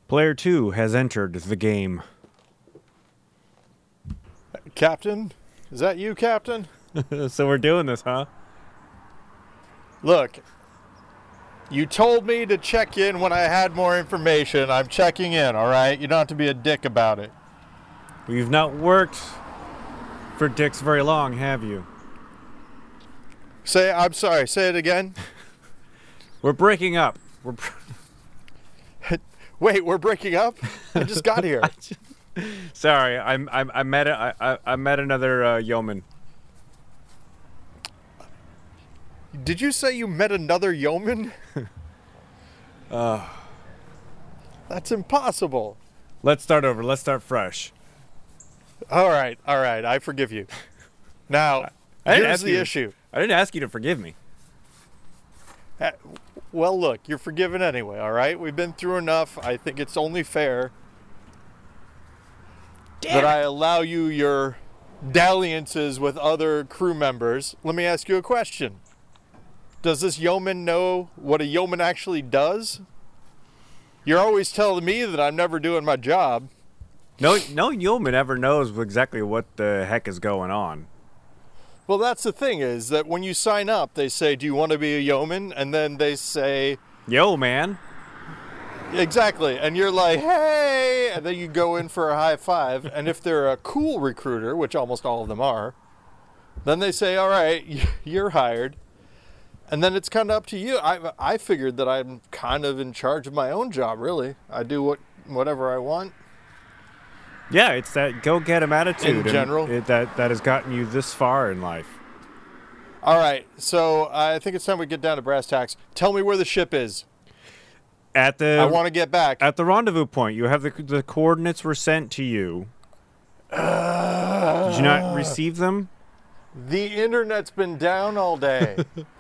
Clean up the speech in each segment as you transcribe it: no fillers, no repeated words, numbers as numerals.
Player 2 has entered the game. Captain? Is that you, Captain? So we're doing this, huh? Look, you told me to check in when I had more information. I'm checking in, all right? You don't have to be a dick about it. You've not worked for dicks very long, have you? I'm sorry, say it again. We're breaking up. Wait, we're breaking up? I just got here. Sorry, I met another yeoman. Did you say you met another yeoman? That's impossible. Let's start over. Let's start fresh. All right. I forgive you. Now, here's the issue. I didn't ask you to forgive me. Well, look, you're forgiven anyway, all right? We've been through enough. I think it's only fair that I allow you your dalliances with other crew members. Let me ask you a question. Does this yeoman know what a yeoman actually does? You're always telling me that I'm never doing my job. No yeoman ever knows exactly what the heck is going on. Well, that's the thing is that when you sign up, they say, do you want to be a yeoman? And then they say, yo, man. Exactly. And you're like, hey, and then you go in for a high five. And if they're a cool recruiter, which almost all of them are, then they say, all right, you're hired. And then it's kind of up to you. I figured that I'm kind of in charge of my own job, really. I do whatever I want. Yeah, it's that go-get-'em attitude in general that has gotten you this far in life. All right, so I think it's time we get down to brass tacks. Tell me where the ship is. I want to get back. At the rendezvous point. You have the coordinates were sent to you. Did you not receive them? The internet's been down all day.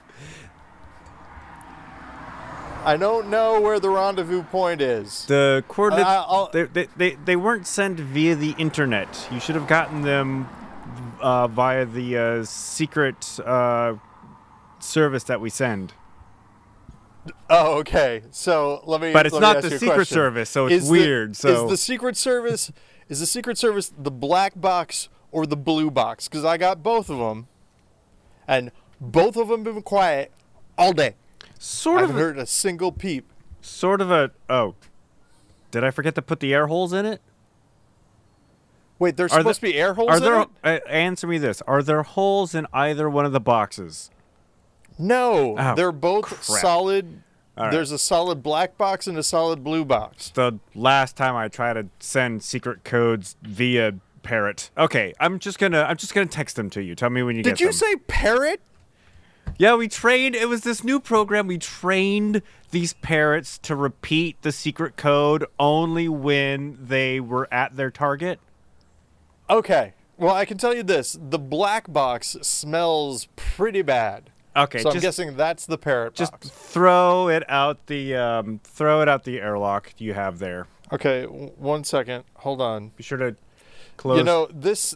I don't know where the rendezvous point is. The coordinates, they weren't sent via the internet. You should have gotten them via the secret service that we send. Oh, okay. So let me. But it's not the Secret Service, so it's weird. Is the Secret Service the black box or the blue box? Because I got both of them, and both of them have been quiet all day. I haven't heard a single peep. Oh, did I forget to put the air holes in it? Wait, there's supposed to be air holes in it? Answer me this. Are there holes in either one of the boxes? No. Oh, they're both crap. solid. Right. There's a solid black box and a solid blue box. The last time I tried to send secret codes via Parrot. Okay, I'm just gonna text them to you. Tell me when you get them. Did you say Parrot? Yeah, it was this new program. We trained these parrots to repeat the secret code only when they were at their target. Okay. Well, I can tell you this. The black box smells pretty bad. Okay. So I'm guessing that's the parrot box. Just throw it out the airlock you have there. Okay, 1 second. Hold on. Be sure to close. You know, this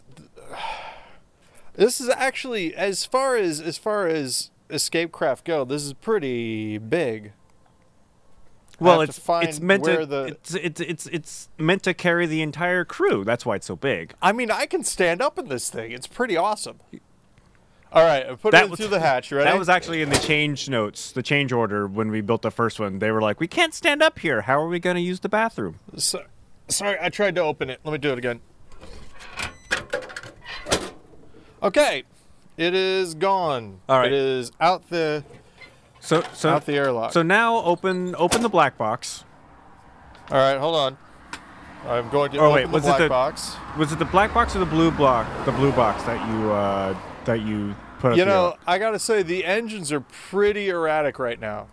is actually as far as escape craft go, this is pretty big. Well, it's meant to carry the entire crew. That's why it's so big. I mean, I can stand up in this thing. It's pretty awesome. All right, I put it through the hatch. You ready? That was actually in the change notes, the change order when we built the first one. They were like, "We can't stand up here. How are we going to use the bathroom?" Sorry, I tried to open it. Let me do it again. Okay, it is gone. All right, it is out the. Out the airlock. So now open the black box. All right, hold on. I'm going to open the black box. Was it the black box or the blue block? The blue box that you put up. You know, I gotta say the engines are pretty erratic right now.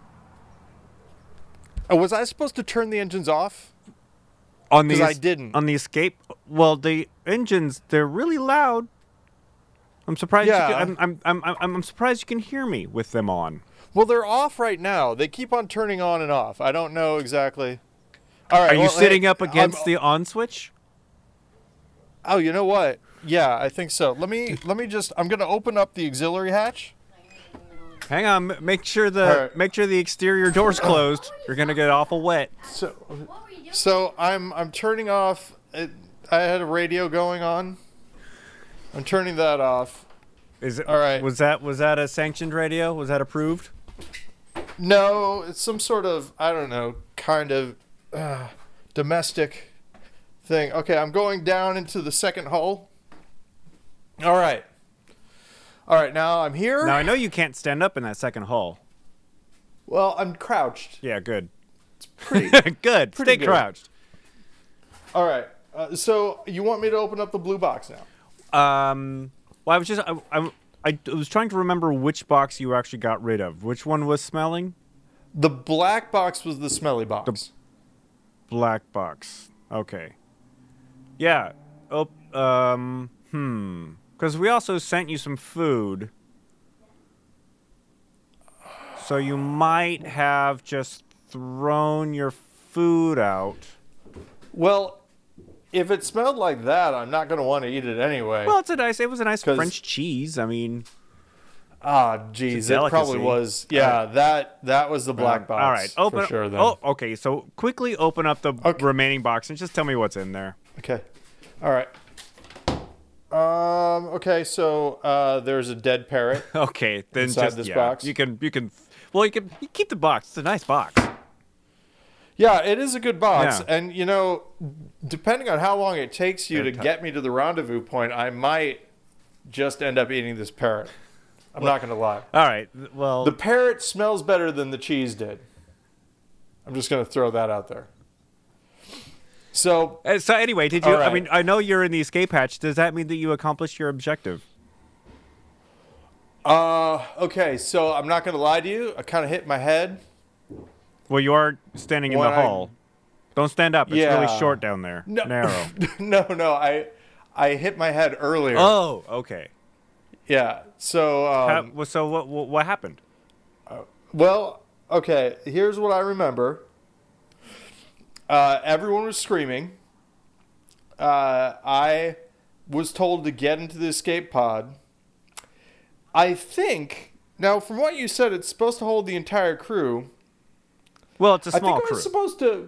Was I supposed to turn the engines off? Because I didn't. On the escape. Well, the engines, they're really loud. I'm surprised. Yeah. I'm surprised you can hear me with them on. Well, they're off right now. They keep on turning on and off. I don't know exactly. All right. Are you sitting up against the on switch? Oh, you know what? Yeah, I think so. Let me just. I'm gonna open up the auxiliary hatch. Hang on. Make sure right. the exterior door's closed. You're gonna get awful wet. So I'm turning off. I had a radio going on. I'm turning that off. Is it all right? Was that a sanctioned radio? Was that approved? No, it's some sort of, I don't know, kind of domestic thing. Okay, I'm going down into the second hole. All right, now I'm here. Now I know you can't stand up in that second hole. Well, I'm crouched. Yeah, good. It's pretty good. Pretty Stay good. crouched. All right. So you want me to open up the blue box now? Well, I was trying to remember which box you actually got rid of. Which one was smelling? The black box was the smelly box. Black box. Okay. Yeah. Oh. Because we also sent you some food. So you might have just thrown your food out. Well, if it smelled like that, I'm not going to want to eat it anyway. Well, it was a nice French cheese. I mean, geez, it probably was. Yeah, that was the black box. All right, open for sure. Then. Oh, okay. So quickly open up the remaining box and just tell me what's in there. Okay. All right. Okay. So there's a dead parrot. Okay, then inside this box. You can keep the box. It's a nice box. Yeah, it is a good box. Yeah. And, depending on how long it takes you to get me to the rendezvous point, I might just end up eating this parrot. I'm not going to lie. All right, well... The parrot smells better than the cheese did. I'm just going to throw that out there. So anyway, did you... Right. I mean, I know you're in the escape hatch. Does that mean that you accomplished your objective? Okay, so I'm not going to lie to you. I kind of hit my head. Well, you are standing in the hall. Don't stand up. It's really short down there. No. Narrow. No. I hit my head earlier. Oh, okay. Yeah. So. So what happened? Well, okay. Here's what I remember. Everyone was screaming. I was told to get into the escape pod. I think now, from what you said, it's supposed to hold the entire crew. Well, it's a small crew. I think I was supposed to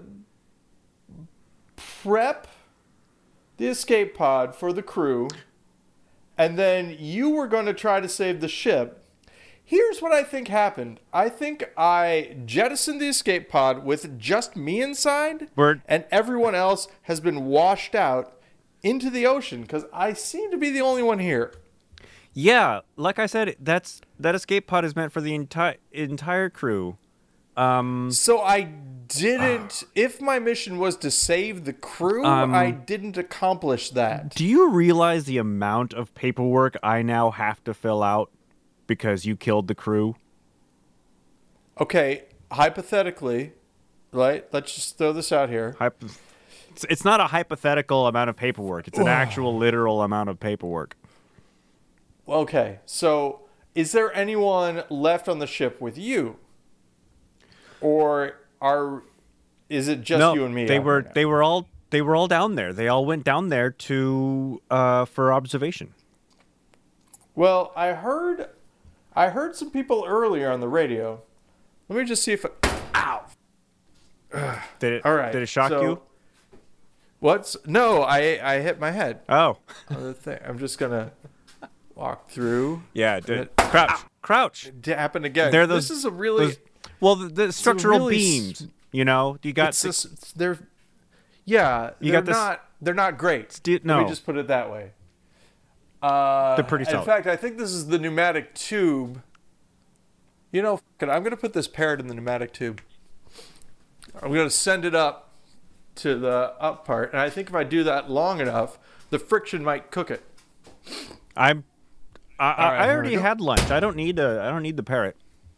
prep the escape pod for the crew, and then you were going to try to save the ship. Here's what I think happened. I think I jettisoned the escape pod with just me inside, and everyone else has been washed out into the ocean because I seem to be the only one here. Yeah, like I said, that escape pod is meant for the entire crew. So I didn't. If my mission was to save the crew, I didn't accomplish that. Do you realize the amount of paperwork I now have to fill out because you killed the crew? Okay, hypothetically, right? Let's just throw this out here. It's not a hypothetical amount of paperwork. It's an actual literal amount of paperwork. Okay, so is there anyone left on the ship with you? Or is it just you and me? They were all down there. They all went down there for observation. Well, I heard some people earlier on the radio. Let me just see if ow. Did it? All right. Did it shock you? No, I hit my head. Oh. I'm just gonna walk through. Yeah. Crouch. It happened again. This is a really. The structural beams, you got they're not great. Let me just put it that way. They're pretty solid. In fact, I think this is the pneumatic tube. I'm going to put this parrot in the pneumatic tube. I'm going to send it up to the up part, and I think if I do that long enough, the friction might cook it. I already had lunch. I don't need the parrot.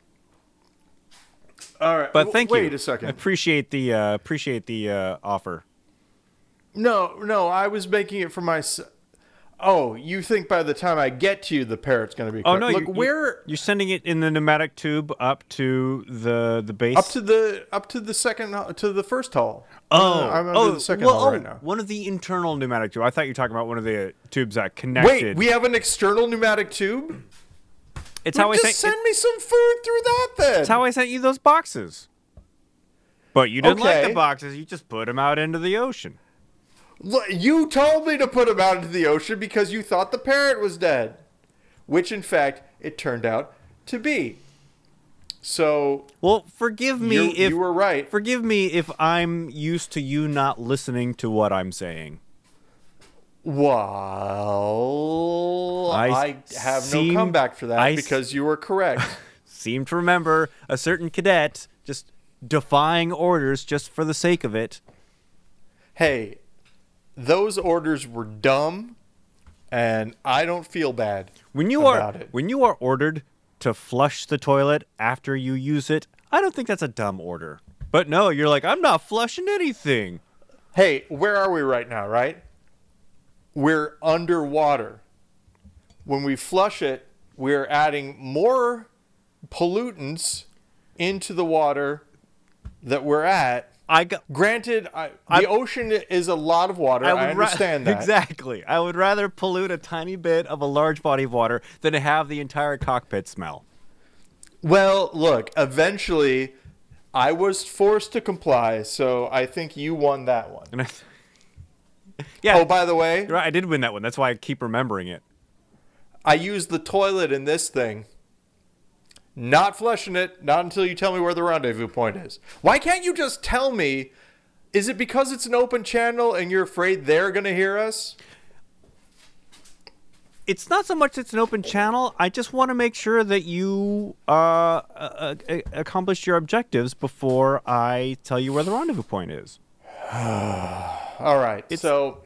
All right, but thank you. Wait a second. I appreciate the offer. No, I was making it for myself. Oh, you think by the time I get to you, the parrot's going to be cooked? Oh no, you're sending it in the pneumatic tube up to the base, up to the first hull. Oh, I'm under the second hull right now. One of the internal pneumatic tube. I thought you were talking about one of the tubes that connected. Wait, we have an external pneumatic tube? It's how I just send me some food through that then. It's how I sent you those boxes. But you didn't like the boxes. You just put them out into the ocean. You told me to put them out into the ocean because you thought the parrot was dead, which in fact it turned out to be. So, well, forgive me if you were right. Forgive me if I'm used to you not listening to what I'm saying. Well, I have no comeback for that because you were correct. Seem to remember a certain cadet just defying orders just for the sake of it. Hey, those orders were dumb, and I don't feel bad about it. When you are ordered to flush the toilet after you use it, I don't think that's a dumb order. But no, you're like, I'm not flushing anything. Hey, where are we right now, right? We're underwater. When we flush it, we're adding more pollutants into the water that we're at. Granted, the ocean is a lot of water. I understand that. Exactly. I would rather pollute a tiny bit of a large body of water than to have the entire cockpit smell. Well, look, eventually I was forced to comply, so I think you won that one. Yeah. Oh, by the way, you're right, I did win that one. That's why I keep remembering it. I used the toilet in this thing. Not flushing it, not until you tell me where the rendezvous point is. Why can't you just tell me? Is it because it's an open channel and you're afraid they're going to hear us? It's not so much it's an open channel. I just want to make sure that you accomplish your objectives before I tell you where the rendezvous point is. All right. So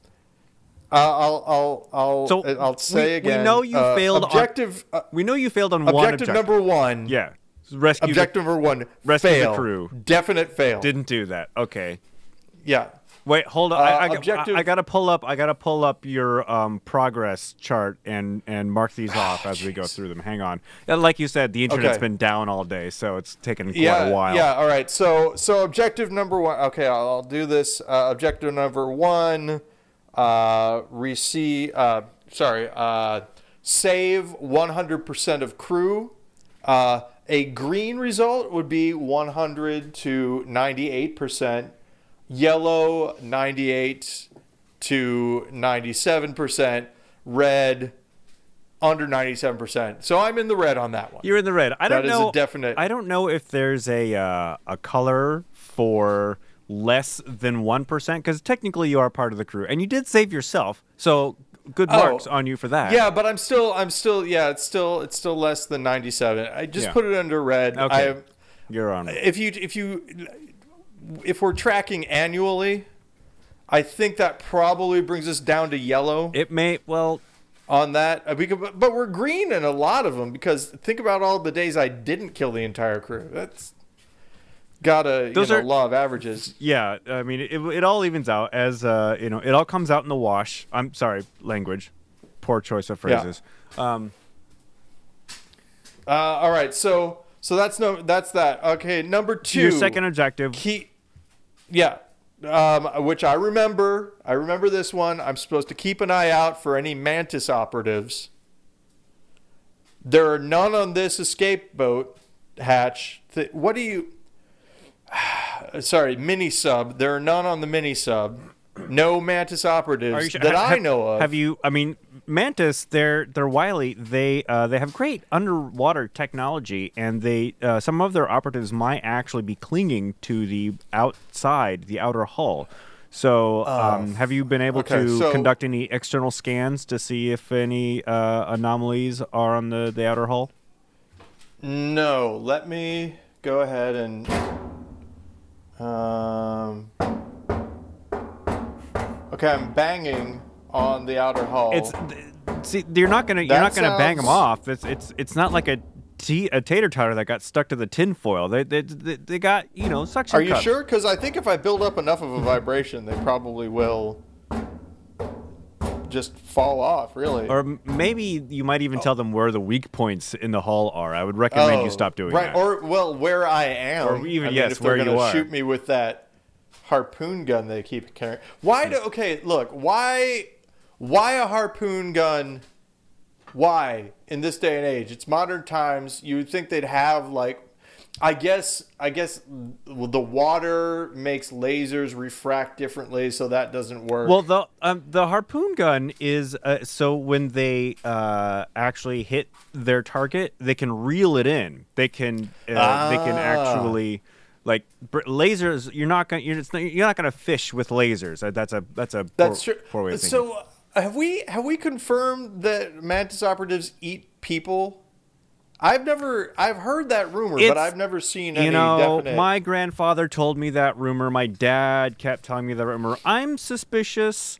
I'll say again. We know you failed. We know you failed on one objective. Number one. Yeah. Objective number one. Rescue fail. the crew. Definite fail. Didn't do that. Okay. Yeah. Wait, hold on. I gotta pull up your progress chart and mark these off as we go through them. Hang on. Like you said, the internet's been down all day, so it's taken quite a while. Yeah. All right. So objective number one. Okay, I'll do this. Objective number one. Save 100% of crew. A green result would be 100 to 98%. Yellow, 98 to 97%. Red, under 97%. So I'm in the red on that one. You're in the red. That is a definite. I don't know if there's a color for less than 1%, because technically you are part of the crew, and you did save yourself. So good marks on you for that. Yeah, but I'm still. Yeah, it's still less than 97. I just put it under red. Okay. You're on. If we're tracking annually, I think that probably brings us down to yellow. It may, on that, but we're green in a lot of them, because think about all the days I didn't kill the entire crew. That's gotta law of averages. Yeah, I mean it all evens out as it all comes out in the wash. I'm sorry, language, poor choice of phrases. Yeah. All right, so that's that. Okay, number two. Your second objective. Which I remember. I remember this one. I'm supposed to keep an eye out for any Mantis operatives. There are none on this escape boat hatch. What do you... Sorry, mini sub. There are none on the mini sub. No Mantis operatives that I know of. Have you? I mean, Mantis, they're wily. They have great underwater technology, and they some of their operatives might actually be clinging to the outside, the outer hull. So, have you been able to conduct any external scans to see if any anomalies are on the outer hull? No. Let me go ahead and. Okay, I'm banging on the outer hull. You're not gonna bang them off. It's not like a tater totter that got stuck to the tin foil. They got suction. Are you sure? Because I think if I build up enough of a vibration, they probably will just fall off. Really. Or maybe you might even tell them where the weak points in the hull are. I would recommend you stop doing that. Right. Or where I am. Or even if they're gonna shoot me with that harpoon gun they keep carrying. Why a harpoon gun Why in this day and age? It's modern times. You would think they'd have like, I guess the water makes lasers refract differently, so that doesn't work. Well, the harpoon gun is so when they actually hit their target, they can reel it in. They can actually like lasers. You're not gonna fish with lasers. That's true. Poor way of thinking. So have we confirmed that Mantis operatives eat people? I've heard that rumor, but I've never seen any definite. My grandfather told me that rumor. My dad kept telling me that rumor. I'm suspicious,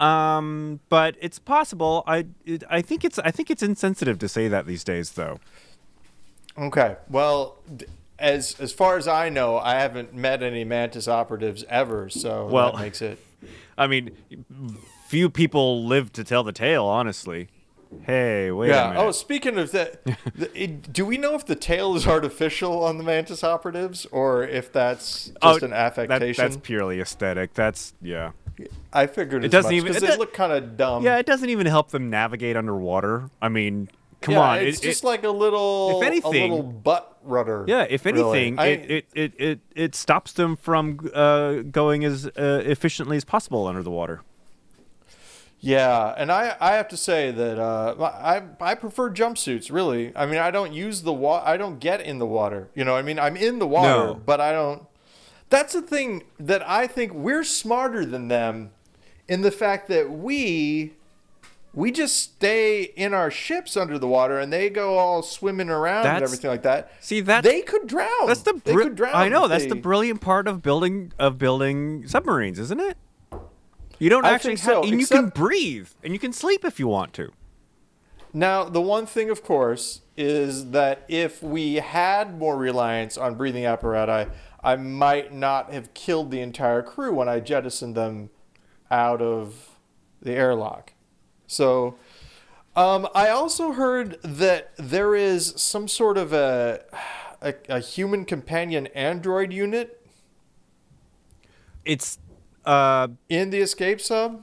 but it's possible. I think it's insensitive to say that these days, though. Okay. Well, as far as I know, I haven't met any Mantis operatives ever, so that makes it. I mean, few people live to tell the tale, honestly. Hey, wait a minute. Oh, speaking of that, do we know if the tail is artificial on the Mantis operatives or if that's just an affectation? That's purely aesthetic. Yeah. I figured it doesn't because they look kind of dumb. Yeah, it doesn't even help them navigate underwater. I mean, come on. It's just like a little butt rudder. Yeah, if anything, really. it stops them from going as efficiently as possible under the water. Yeah, and I have to say that I prefer jumpsuits, really. I mean, I don't use I don't get in the water. You know, I mean, I'm in the water, but I don't. That's the thing that I think we're smarter than them in the fact that we just stay in our ships under the water and they go all swimming around and everything like that. See, that they could drown. They could drown. I know, that's the brilliant part of building submarines, isn't it? You don't actually have, and you can breathe, and you can sleep if you want to. Now, the one thing, of course, is that if we had more reliance on breathing apparatus, I might not have killed the entire crew when I jettisoned them out of the airlock. So, I also heard that there is some sort of a human companion android unit. It's in the escape sub.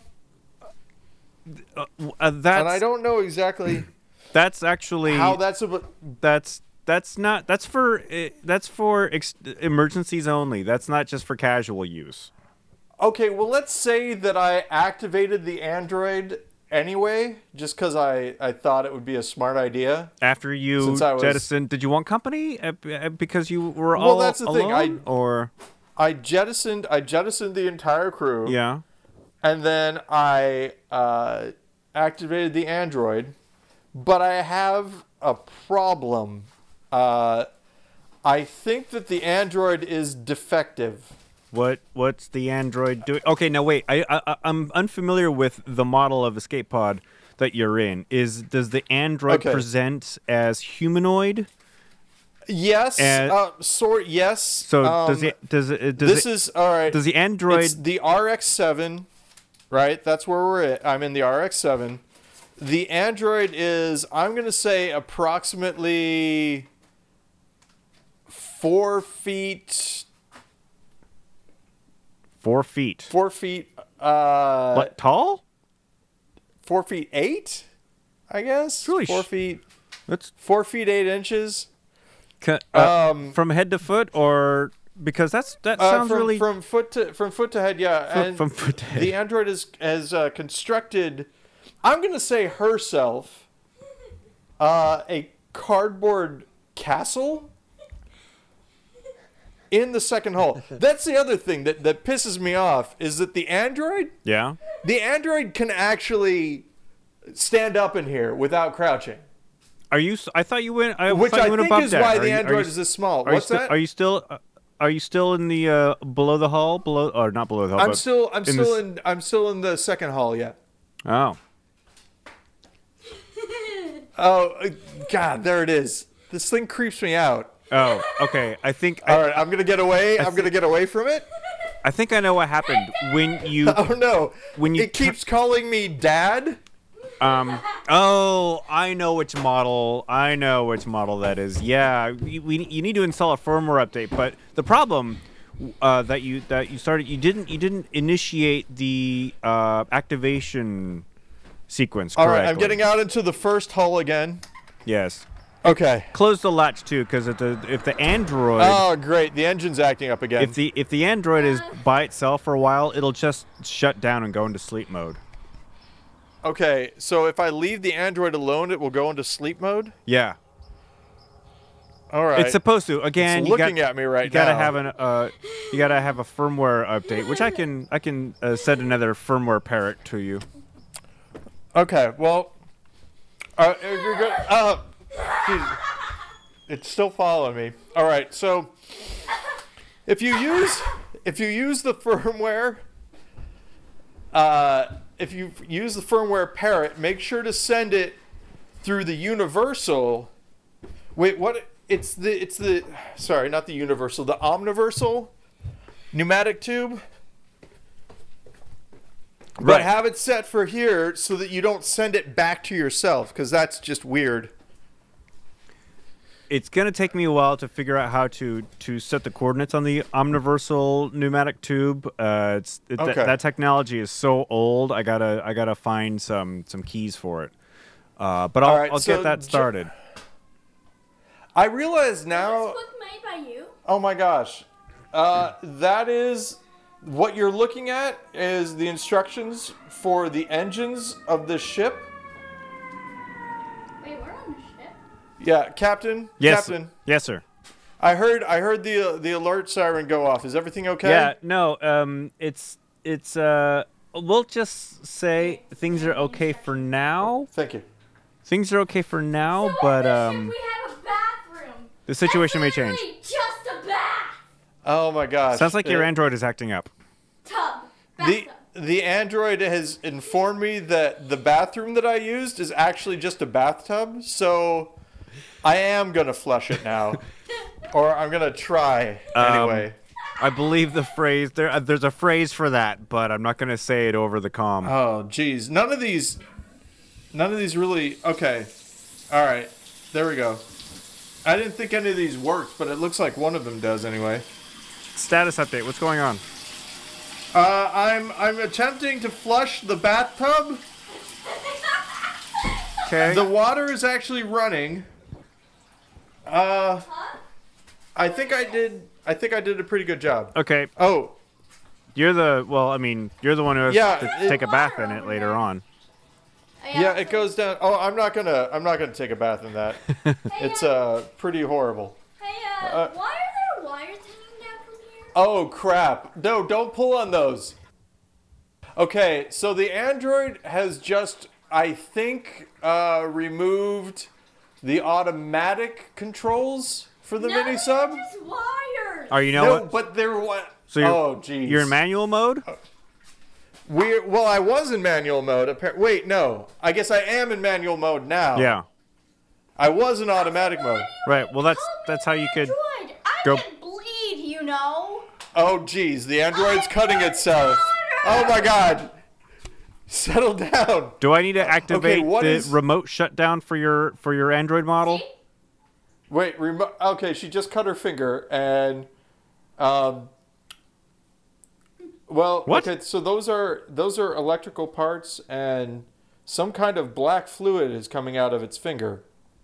And I don't know exactly. That's actually how that's that's for emergencies only. That's not just for casual use. Okay, well, let's say that I activated the android anyway, just because I thought it would be a smart idea. After you jettisoned, did you want company because you were all well? That's the alone? thing. I jettisoned the entire crew. Yeah. And then I activated the android, but I have a problem. I think that the android is defective. What's the android doing? Okay, now wait. I'm unfamiliar with the model of escape pod that you're in. Does the android present as humanoid? Yes. Yes. So does the android? It's the RX-7, right? That's where we're at. I'm in the RX-7. The android is, I'm going to say, approximately 4 feet. 4 feet. 4 feet. What, tall? 4 feet 8, I guess. It's really 4 feet. That's 4 feet 8 inches. From head to foot, or because that sounds really from foot to head, yeah. From foot to head. The android has constructed, I'm going to say herself, a cardboard castle in the second hull. That's the other thing that pisses me off is that the android can actually stand up in here without crouching. I thought you went. Which I think above is deck. why the android is this small. What's that? Are you still in the below the hull? Or not below the hull? I'm still in the second hull. Yeah. Oh. Oh God! There it is. This thing creeps me out. Oh, okay. All right, I'm gonna get away. I'm gonna get away from it. I think I know what happened when you. Oh no! It keeps calling me Dad. Oh, I know which model that is. Yeah, you need to install a firmware update. But the problem that you started, you didn't initiate the activation sequence All correctly. right, I'm getting out into the first hull again. Yes. Okay. Close the latch too, because if the android Oh, great. The engine's acting up again. if the android is by itself for a while, it'll just shut down and go into sleep mode. Okay, so if I leave the android alone, it will go into sleep mode? Yeah. All right. It's supposed to. Again, It's you looking got, at me right you gotta now. have you gotta have a firmware update, which I can send another firmware parrot to you. Okay, well, you're good. Geez. It's still following me. All right, so if you use the firmware, if you use the firmware parrot, make sure to send it through the universal. Wait, what? It's the sorry, not the universal, the omniversal pneumatic tube. But Right. have it set for here so that you don't send it back to yourself, because that's just weird. It's gonna take me a while to figure out how to set the coordinates on the omniversal pneumatic tube. Okay. That technology is so old. I gotta find some keys for it. But All right, I'll so get that started. I realize now. Was this book made by you? Oh my gosh, that is what you're looking at is the instructions for the engines of the ship. Wait, we're on a ship? Yeah, Captain. Yes, Captain. yes, sir. I heard the alert siren go off. Is everything okay? Yeah, no, it's we'll just say things are okay for now. Thank you. Things are okay for now, So but on this ship we have a bathroom. the situation may That's change. literally just a bath Oh my gosh. Sounds like your android is acting up. tub. The Bathtub. the android has informed me that the bathroom that I used is actually just a bathtub, so I am gonna flush it now, or I'm gonna try anyway. I believe the phrase there's a phrase for that, but I'm not going to say it over the comm. Oh, geez, none of these really. Okay, all right, there we go. I didn't think any of these worked, but it looks like one of them does anyway. Status update. What's going on? I'm attempting to flush the bathtub. Okay. The water is actually running. I think I did a pretty good job. Okay. Oh, You're the one who has Yeah, to take a bath in it later on. yeah, it goes down. Oh, I'm not gonna take a bath in that. It's pretty horrible. Hey, Uh, why are there wires hanging down from here? Oh crap! No, don't pull on those. Okay, so the android has just, I think, removed the automatic controls for the No, mini sub. they're just wires. Are you know No, what? but they're what? So you're, Oh, geez. you're in manual mode? Well, I was in manual mode. Wait, no. I guess I am in manual mode now. Yeah. I was in automatic mode. Right. Well, that's how you could Android. I go- can bleed, you know. Oh, geez. The android's cutting itself. Oh, my God. Settle down. Do I need to activate what the is- remote shutdown for your Android model? See? Wait, okay, she just cut her finger and well, What? okay, so those are electrical parts and some kind of black fluid is coming out of its finger.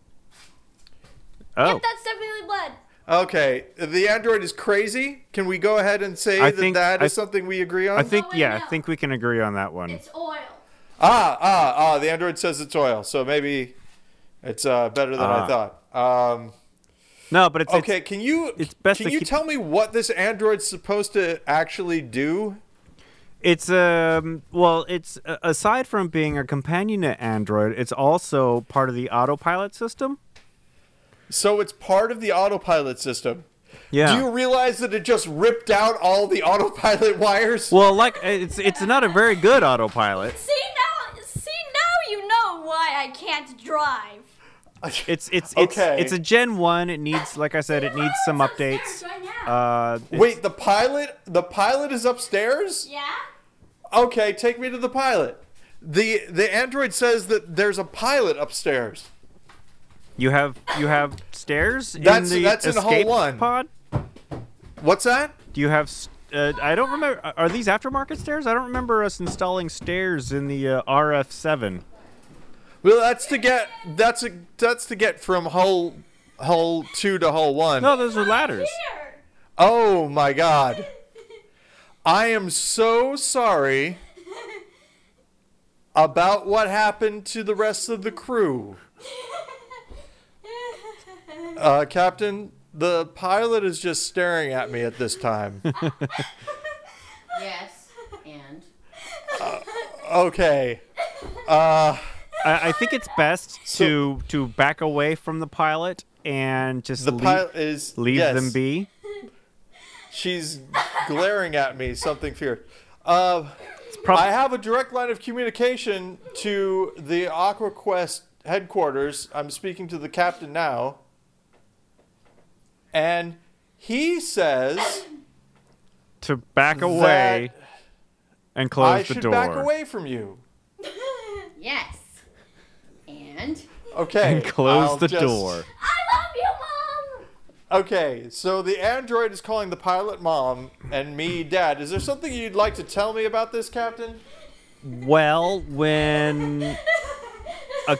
Oh. Yep, that's definitely blood. Okay, the android is crazy. Can we go ahead and say I that think- that I- is something we agree on? I think wait, yeah, no. I think we can agree on that one. It's oil. the android says it's oil, so maybe it's better than I thought. No, but it's Okay, can you it's best to keep- tell me what this android's supposed to actually do? It's aside from being a companion to Android, it's also part of the autopilot system. So it's part of the autopilot system. Yeah. Do you realize that it just ripped out all the autopilot wires? Well, like it's not a very good autopilot. See now you know why I can't drive. It's Okay. it's a Gen 1. It needs, like I said, it needs some updates. Right now. Wait, the pilot is upstairs? Yeah. Okay, take me to the pilot. The android says that there's a pilot upstairs. You have stairs That's- in the that's in escape hull one. pod? What's that? Do you have I don't remember. Are these aftermarket stairs? I don't remember us installing stairs in the RF7. Well, that's to get from hull 2 to hull 1. No, those are ladders. Here. Oh my God. I am so sorry about what happened to the rest of the crew. Captain, the pilot is just staring at me at this time. Yes, and Okay. I think it's best to back away from the pilot and just The pilot is leave yes, them be. She's glaring at me, something fierce. prob- I have a direct line of communication to the AquaQuest headquarters. I'm speaking to the captain now. And he says To back away that and close I the should door. back away from you. yes, and Okay. And close I'll the just- door. I love you, Mom. Okay, so the android is calling the pilot mom and me dad. Is there something you'd like to tell me about this, Captain? Well, when a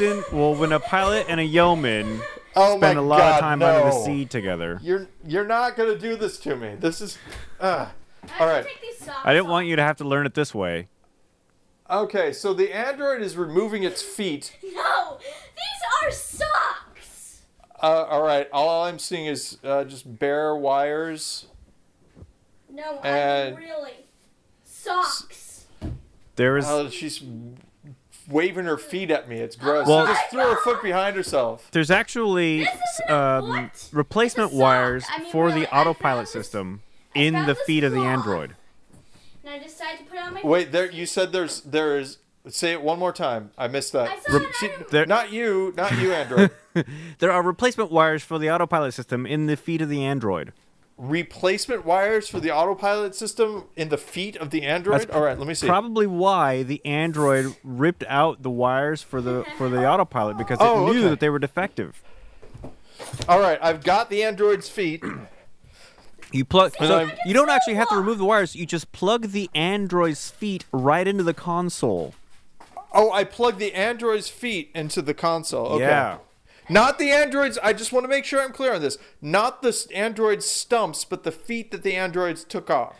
pilot and a yeoman Oh spend my a lot God, of time no. under the sea together. You're not gonna do this to me. This is all right. Take these socks I didn't off. want you to have to learn it this way. Okay, so the android is removing its feet. No, these are socks. All right, all I'm seeing is just bare wires. No, And- I mean really. Socks. There is She's waving her feet at me. It's gross. Well- She just threw her foot behind herself. there's actually This isn't a foot. replacement It's a sock. wires I mean, for really, the I autopilot found this- system I in found the this feet of the cloth. android. And I decided to put it on my Wait, there. You said there's. Say it one more time. I missed that. I saw it. She- There- not you, Android. There are replacement wires for the autopilot system in the feet of the android. Replacement wires for the autopilot system in the feet of the android. That's All right, let me see. Probably why the android ripped out the wires for the autopilot because it Oh, knew okay. that they were defective. All right, I've got the android's feet. You plug. And So I'm- you don't actually have to remove the wires. You just plug the android's feet right into the console. Oh, I plugged the android's feet into the console. Okay. Yeah. Not the androids. I just want to make sure I'm clear on this. Not the android's stumps, but the feet that the androids took off.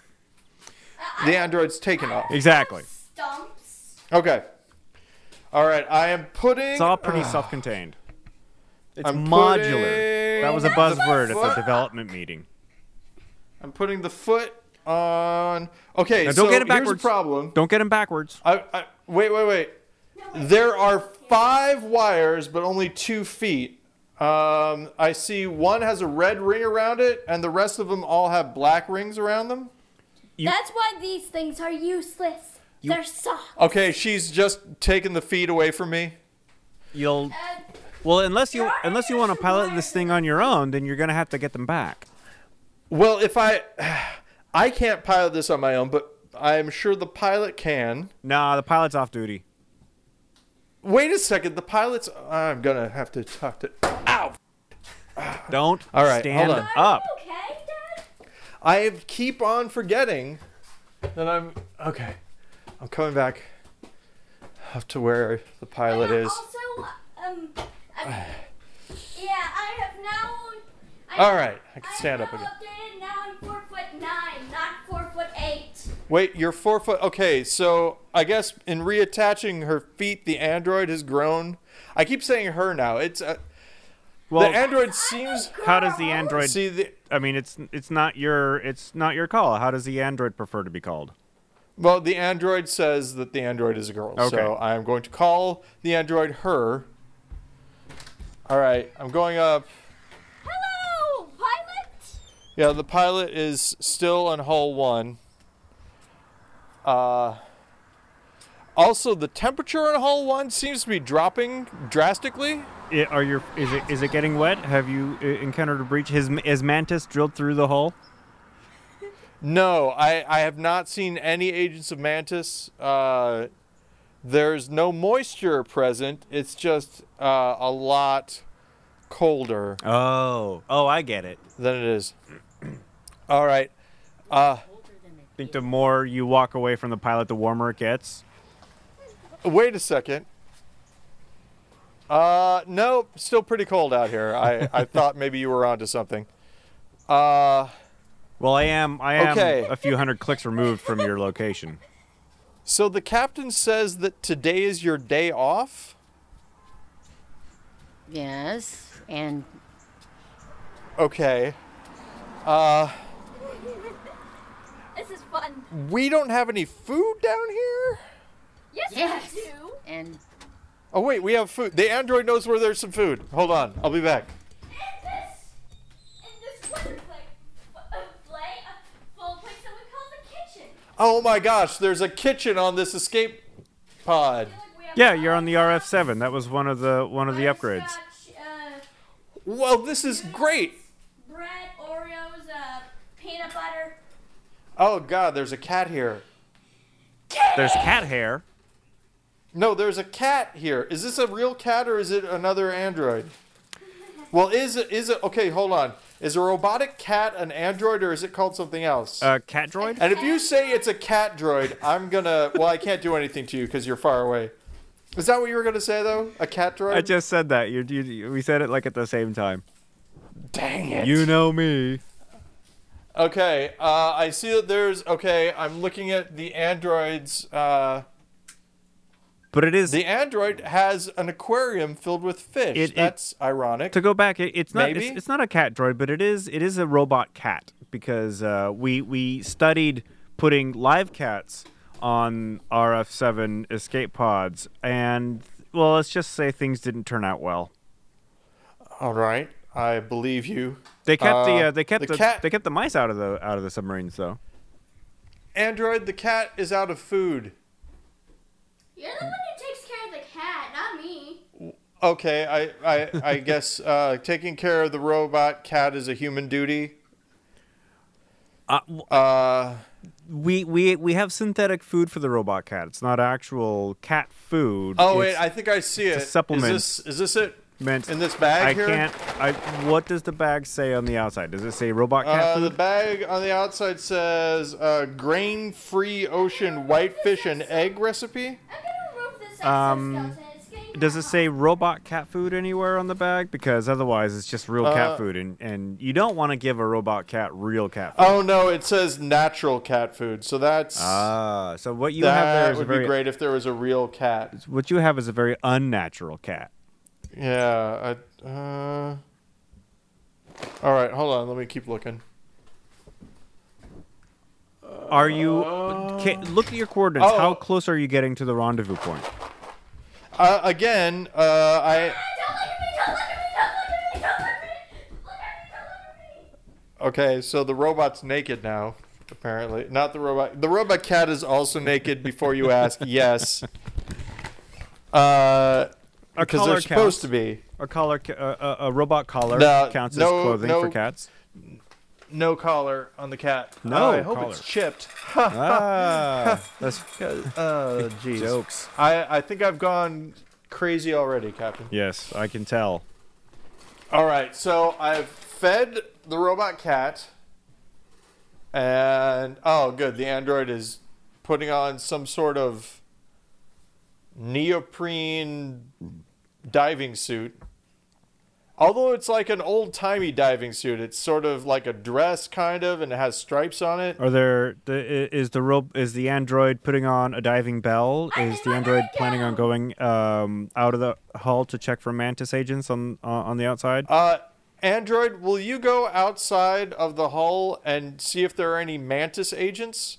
The android's taken off. Exactly. Stumps. Okay. All right. I am putting. It's all pretty self-contained. It's I'm modular. That was a putting buzzword the at the foot- development meeting. I'm putting the foot on. Okay. Now, so don't get it here's backwards. the problem. Don't get them backwards. Wait. There are 5 wires, but only 2 feet. I see one has a red ring around it, and the rest of them all have black rings around them. That's why these things are useless. They're socks. Okay, she's just taking the feet away from me. You'll Uh, well unless you There are want to pilot this wires thing on your own, then you're gonna have to get them back. Well, if I can't pilot this on my own, but I'm sure the pilot can. Nah, the pilot's off duty. Wait a second, the pilot's. I'm gonna have to talk to. Ow! Don't All right, stand hold on. up. okay, Dad? I keep on forgetting that I'm okay. I'm coming back up to where the pilot And is. Also, yeah, I have now. All right, I can stand up I'm again. updated. Now I'm 4'9", not 4'8". Wait, you're 4 foot. Okay, so I guess in reattaching her feet, the android has grown. I keep saying her now. It's Well, the android seems. how does the android? See the. I mean, it's not your call. How does the android prefer to be called? Well, the android says that the android is a girl. Okay. So I am going to call the android her. All right, I'm going up. Hello, pilot. Yeah, the pilot is still on hull 1. Also, the temperature on hull 1 seems to be dropping drastically. Is it getting wet? Have you encountered a breach? Is Mantis drilled through the hull? No, I have not seen any agents of Mantis. There's no moisture present. It's just a lot colder Oh, I get it. than it is. All right. I think the more you walk away from the pilot, the warmer it gets. Wait a second. No, still pretty cold out here. I thought maybe you were onto something. Uh, Well, I am Okay. a few hundred clicks removed from your location. so the captain says that today is your day off? Yes. And Okay. This is fun. We don't have any food down here? Yes, yes. we do. And Oh, wait, we have food. The android knows where there's some food. Hold on. I'll be back. In this wooden full place that we call the kitchen. Oh my gosh, there's a kitchen on this escape pod. I feel like we have Yeah, you're on the RF7. That was one of the upgrades. butterscotch, Well, this is great. bread, Oreos, peanut butter. Oh god, there's a cat here. There's cat hair. No, there's a cat here. Is this a real cat or is it another android? Well, is it okay, hold on. Is a robotic cat an android or is it called something else? Cat droid. And if you say it's a cat droid, I'm gonna. Well, I can't do anything to you because you're far away. Is that what you were gonna say though? A cat droid? I just said that. We said it like at the same time. Dang it. You know me. Okay. I see that there's. Okay. I'm looking at the androids. But it is The android has an aquarium filled with fish. That's ironic. to go back. It's not. Maybe? It's not a cat droid, but it is a robot cat because we studied putting live cats on RF7 escape pods, and well, let's just say things didn't turn out well. All right. I believe you. They kept the cat- they kept the mice out of the submarines though. Android, the cat is out of food. You're the one who takes care of the cat, not me. Okay, I guess taking care of the robot cat is a human duty. We have synthetic food for the robot cat. It's not actual cat food. Oh wait, It's I think I see it. a supplement. Is this it? meant In this bag I here? can't. What does the bag say on the outside? Does it say robot cat The food? bag on the outside says grain-free ocean whitefish and egg recipe. I'm gonna remove this Um, exoskeleton. It's getting Does it say robot cat food anywhere on the bag? Because otherwise, it's just real cat Uh, food, and you don't want to give a robot cat real cat food. Oh no, it says natural cat food. So that's So what you have there that is would a very be great if there was a real cat. what you have is a very unnatural cat. Yeah. All right, hold on. Let me keep looking. Are you? Look at your coordinates. Oh. How close are you getting to the rendezvous point? Again, I. Don't look at me! Don't look at me! Don't look at me! Don't look at me! Look at me! Don't look at me! Okay, so the robot's naked now. Apparently, not the robot. The robot cat is also naked. Before you ask, yes. Because collar they're supposed counts. to be. A collar, a robot collar No, counts as no, clothing no. for cats. No collar on the cat. No I hope collar. it's chipped. Ah, that's Jeez. jokes. I think I've gone crazy already, Captain. Yes, I can tell. All right, so I've fed the robot cat, and oh, good. The android is putting on some sort of neoprene diving suit. Although it's like an old-timey diving suit, it's sort of like a dress, kind of, and it has stripes on it. Are there? Is the android putting on a diving bell? Is the android planning on going out of the hull to check for mantis agents on the outside? Android, will you go outside of the hull and see if there are any mantis agents?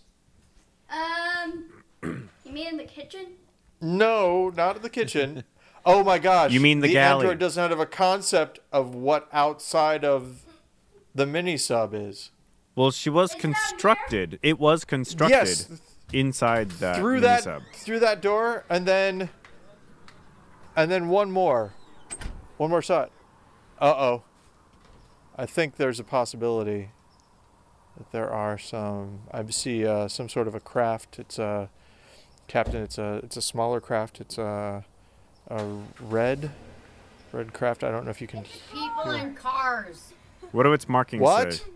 You mean in the kitchen? No, not in the kitchen. Oh my gosh. You mean the galley. Android doesn't have a concept of what outside of the mini sub is. Well, she was Is it out constructed. It was constructed Yes. inside that Through mini-sub. that door, and then one more shot. Uh-oh. I think there's a possibility that there are some. I see some sort of a craft. It's a Captain. It's a smaller craft. It's a red craft. I don't know if you can. people in cars. What do its markings What? say?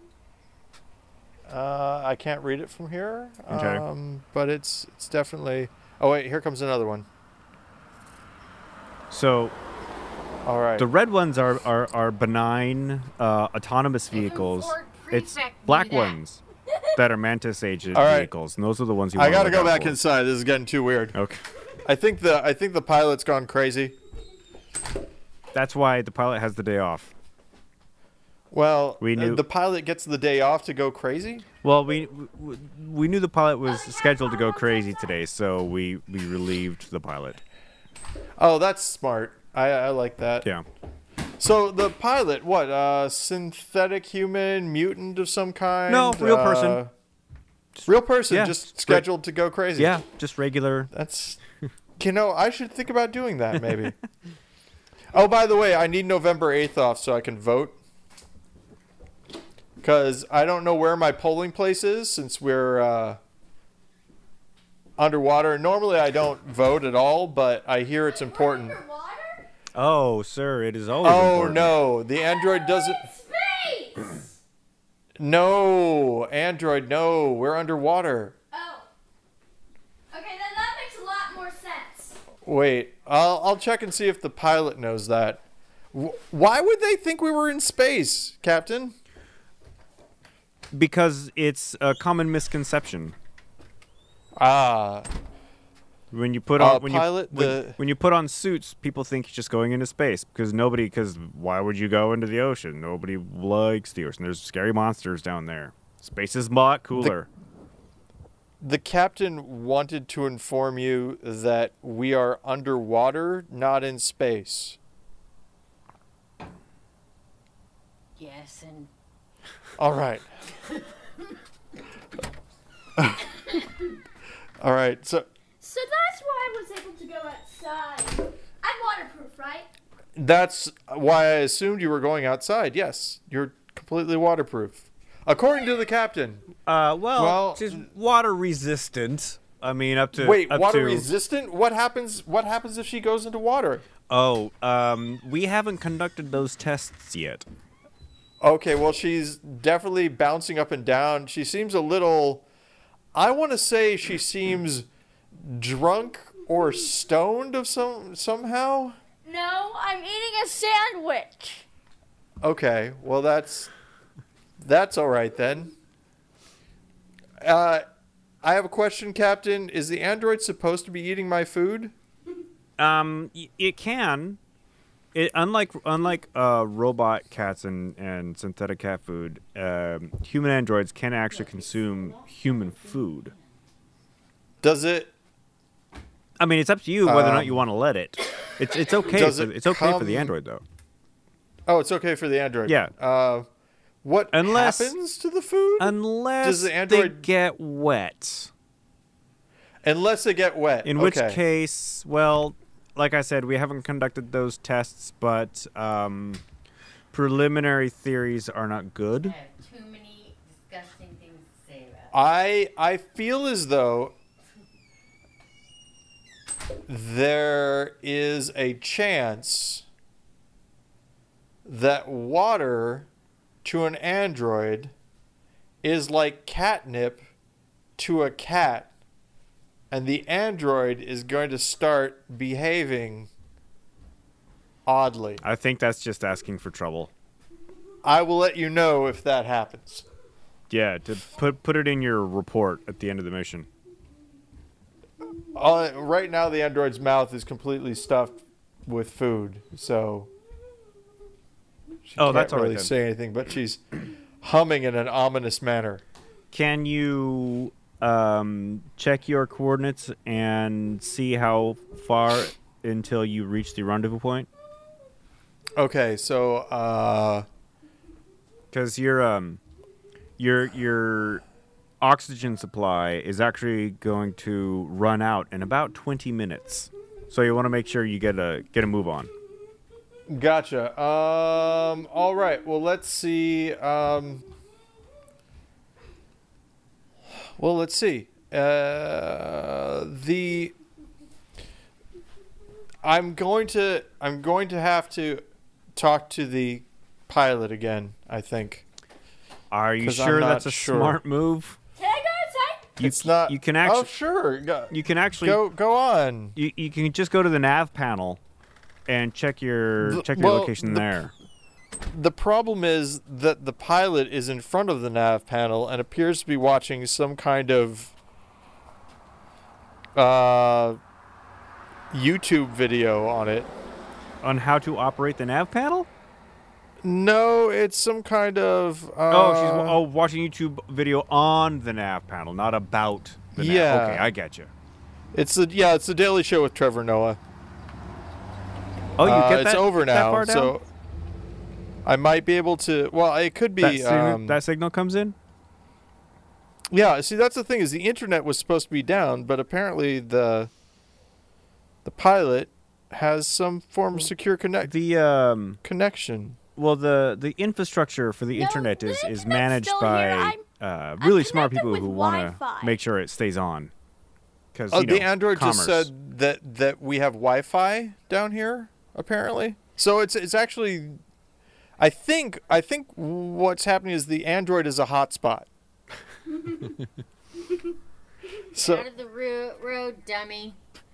I can't read it from here. Okay. But it's definitely. Oh wait, here comes another one. So, All right. The red ones are benign autonomous vehicles. Ford It's Prefect black knew that. ones that are Mantis agent All right. vehicles, and those are the ones you I want to gotta look go out back for. inside. This is getting too weird. Okay. I think the pilot's gone crazy. That's why the pilot has the day off. Well, We knew- the pilot gets the day off to go crazy. Well, we knew the pilot was scheduled to go crazy today, so we relieved the pilot. Oh, that's smart. I like that. Yeah. So the pilot, what? Synthetic human mutant of some kind? No, real person. Real person, Yeah, just great. scheduled to go crazy. Yeah, just regular. That's, I should think about doing that maybe. Oh, by the way, I need November 8th off so I can vote. Because I don't know where my polling place is since we're underwater. Normally I don't vote at all, but I hear it's important. Underwater? Oh, sir, it is always Oh, important. no. The Android doesn't... Space! No, Android, no. We're underwater. Oh. Okay, then that makes a lot more sense. Wait, I'll check and see if the pilot knows that. Why would they think we were in space, Captain? Because it's a common misconception. Ah, When you put on pilot, when you put on suits, people think you're just going into space because why would you go into the ocean? Nobody likes the ocean. There's scary monsters down there. Space is a lot cooler. the captain wanted to inform you that we are underwater, not in space. Yes, and All right. All right. So So that's why I was able to go outside. I'm waterproof, right? that's why I assumed you were going outside. Yes, you're completely waterproof, according to the captain. Well, she's water resistant. I mean, up to Wait, up water to, resistant? What happens? What happens if she goes into water? Oh, we haven't conducted those tests yet. Okay, well, she's definitely bouncing up and down. She seems a little. I want to say she seems drunk or stoned of somehow. No, I'm eating a sandwich. Okay, well that's all right then. I have a question, Captain. Is the android supposed to be eating my food? It can. Unlike robot cats and synthetic cat food, human androids can actually consume human food. Does it? I mean, it's up to you whether or not you want to let it. It's okay. Does It's okay for the come- android though. Oh, it's okay for the android. Yeah. What Unless- happens to the food? Unless Does the they android- get wet. Unless they get wet. In which Okay. case, well, like I said, we haven't conducted those tests, but preliminary theories are not I good. have too many disgusting things to say about it. I feel as though there is a chance that water to an android is like catnip to a cat, and the android is going to start behaving oddly. I think that's just asking for trouble. I will let you know if that happens. Yeah, to put it in your report at the end of the mission. Right now, the android's mouth is completely stuffed with food, so she Oh, can't that's all right really then. say anything. But she's humming in an ominous manner. Can you check your coordinates and see how far until you reach the rendezvous point? Okay, so Because your oxygen supply is actually going to run out in about 20 minutes. So you want to make sure you get a move on. gotcha. All right. Well, let's see. Let's see. I'm going to have to talk to the pilot again, I think. Are you 'Cause I'm sure not that's a sure. smart move? Can I go outside? It's not. You can actually Oh, sure. you can actually Go on. you can just go to the nav panel and check your well, location there. The problem is that the pilot is in front of the nav panel and appears to be watching some kind of YouTube video on it. On how to operate the nav panel? No, it's some kind of. She's watching YouTube video on the nav panel, not about the nav. Yeah. Okay, I get you. It's the Daily Show with Trevor Noah. Oh, you get that? It's over that now, far down? so I might be able to. Well, it could be. that signal comes in. Yeah, see, that's the thing is the internet was supposed to be down, but apparently the pilot has some form of secure The connection. Well, the infrastructure for the No, internet the is internet's managed still by here. really I'm smart connected people with who want to Wi-Fi. make sure it stays on. Because The Android commerce. just said that we have Wi-Fi down here, apparently. So it's actually, I think what's happening is the Android is a hotspot. So, Out of the road, dummy.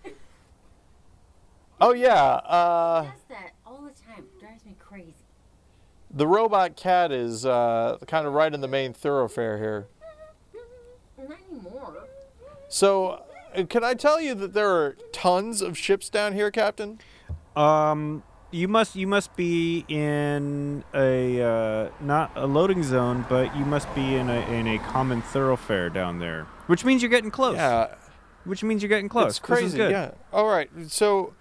oh yeah, Does that all the time. Drives me crazy. the robot cat is kind of right in the main thoroughfare here. Not anymore. So, can I tell you that there are tons of ships down here, Captain? You must be in a not a loading zone, but you must be in a common thoroughfare down there, which means you're getting close. Yeah, Which means you're getting close. it's crazy. This is good. Yeah. All right. So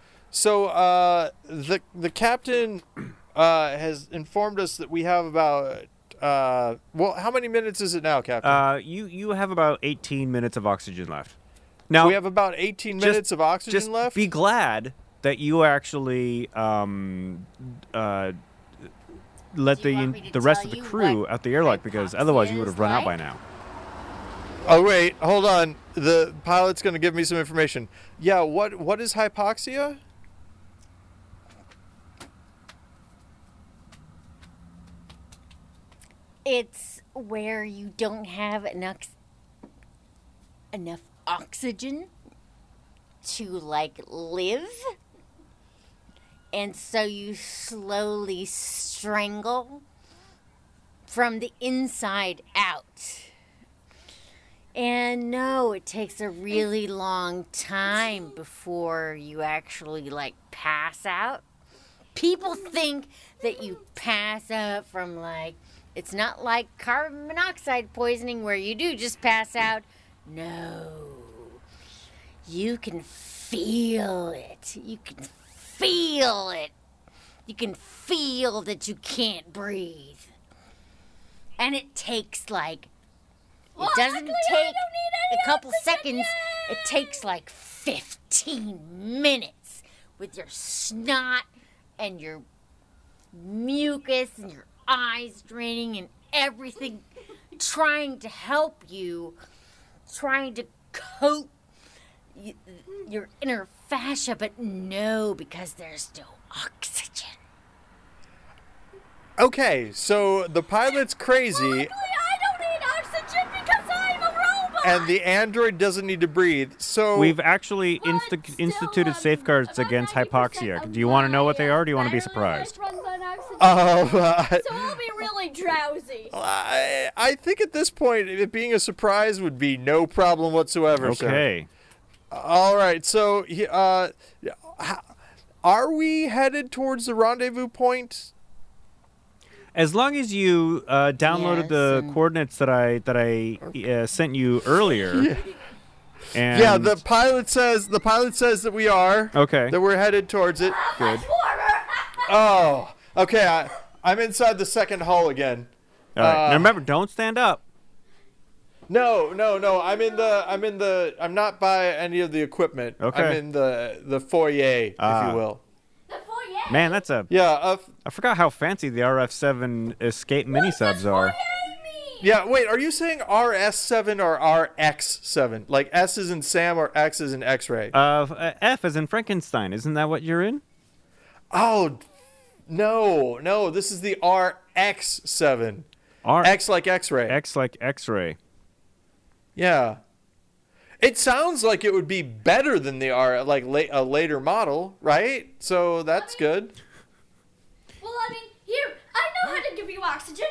the captain has informed us that we have about well, how many minutes is it now, Captain? You have about 18 minutes of oxygen left. Now we have about 18 minutes of oxygen just left. be glad that you actually let Do you want me to the rest tell of the you crew what out the airlock because otherwise you would have run out by hypoxia now. Oh wait, hold on. The pilot's going to give me some information. Yeah, what is hypoxia? It's where you don't have enough oxygen to like live, and so you slowly strangle from the inside out. And no, it takes a really long time before you actually like pass out. People think that you pass out from like, it's not like carbon monoxide poisoning where you do just pass out. No. You can feel it. You can feel it. You can feel that you can't breathe. And it takes like, it doesn't take a couple seconds. It takes like 15 minutes with your snot and your mucus and your eyes draining and everything trying to help you, trying to coat your inner fascia, but no, because there's no oxygen. Okay, so the pilot's crazy I don't need oxygen because I'm a robot. and the android doesn't need to breathe. So We've actually But still, instituted safeguards about against 90% hypoxia. of Do you want to know what they my, are? Or do you want to be battery surprised? life runs on oxygen. uh, So I'll be really drowsy. I think at this point, it being a surprise would be no problem whatsoever, sir. Okay. All right, so are we headed towards the rendezvous point? As long as you downloaded Yes, the and- coordinates that I sent you earlier. Yeah. And Yeah, the pilot says that we are. Okay. That we're headed towards it. Good. Oh, okay. I'm inside the second hull again. All right. Now remember, don't stand up. No. I'm not by any of the equipment. Okay. I'm in the foyer, if you will. The foyer. Man, that's a. Yeah. I forgot how fancy the RF7 Escape mini subs are. Yeah. Wait. Are you saying RS7 or RX7? Like S is in Sam or X is in X-ray? F as in Frankenstein. Isn't that what you're in? Oh, no. This is the RX7. R X like X-ray. X like X-ray. Yeah. It sounds like it would be better than the R, like a later model, right? So that's good. Well, I mean, here, I know how to give you oxygen.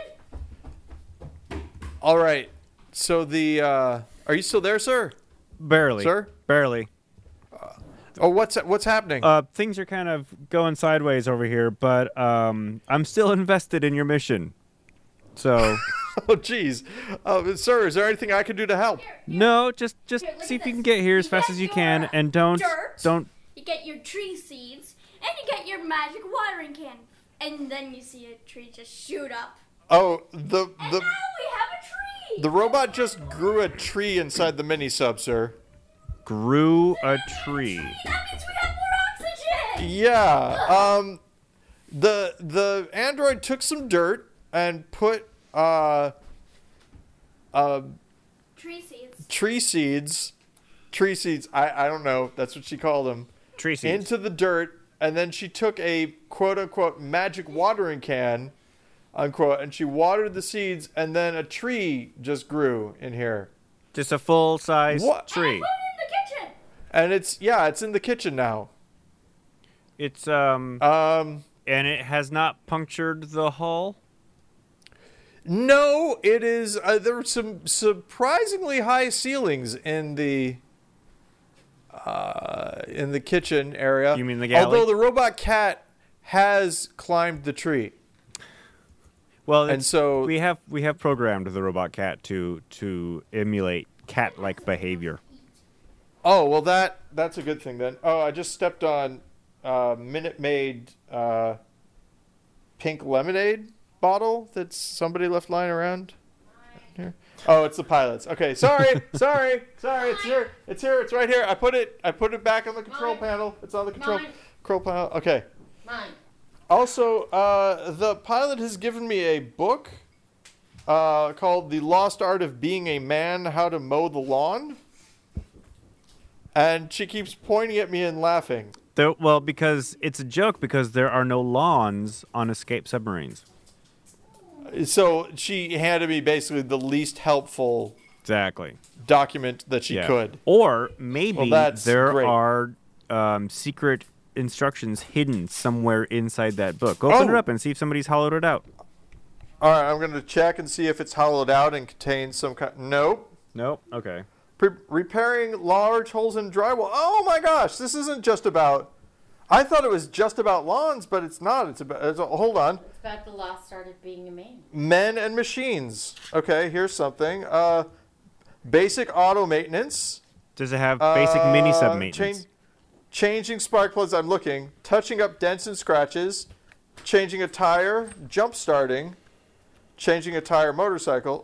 All right. So are you still there, sir? Barely. Sir? Barely. Oh, what's happening? Things are kind of going sideways over here, but I'm still invested in your mission. So, Oh, geez. Sir, is there anything I can do to help? no, just Here, look see at if you can this. get here as You fast get as you your can, and don't dirt. You get your tree seeds, and you get your magic watering can. And then you see a tree just shoot up. Oh, And now we have a tree! the robot just grew a tree inside the mini sub, sir. grew a tree. That means we have more oxygen! Yeah. The android took some dirt and put Tree seeds. tree seeds. I don't know. That's what she called them. Tree seeds. Into the dirt, and then she took a quote unquote magic watering can, unquote, and she watered the seeds, and then a tree just grew in here. Just a full-size What? tree. Put it in the kitchen! And it's in the kitchen now. It's and it has not punctured the hull. No, it is. There were some surprisingly high ceilings in the kitchen area. You mean the galley? Although the robot cat has climbed the tree. Well, And so- we have programmed the robot cat to emulate cat-like behavior. Oh well, that's a good thing then. Oh, I just stepped on Minute Maid pink lemonade bottle that somebody left lying around here. Oh, it's the pilot's. Okay, sorry. It's here. It's right here. I put it back on the control panel. It's on the control panel. Okay. Mine. Also, the pilot has given me a book called The Lost Art of Being a Man, How to Mow the Lawn. And she keeps pointing at me and laughing. Well, because it's a joke because there are no lawns on escape submarines. So she handed me basically the least helpful Exactly. document that she Yeah. could. Or maybe Well, that's there great. are secret instructions hidden somewhere inside that book. Go open it Oh. up and see if somebody's hollowed it out. All right, I'm going to check and see if it's hollowed out and contains some kind. Nope. Nope. Okay. Repairing large holes in drywall. Oh my gosh, this isn't just about. I thought it was just about lawns, but it's not. Hold on. It's about the lost art of being a man. Men and machines. Okay, here's something. Basic auto maintenance. Does it have basic mini sub maintenance? Changing spark plugs. I'm looking. Touching up dents and scratches. Changing a tire. Jump starting. Changing a tire motorcycle.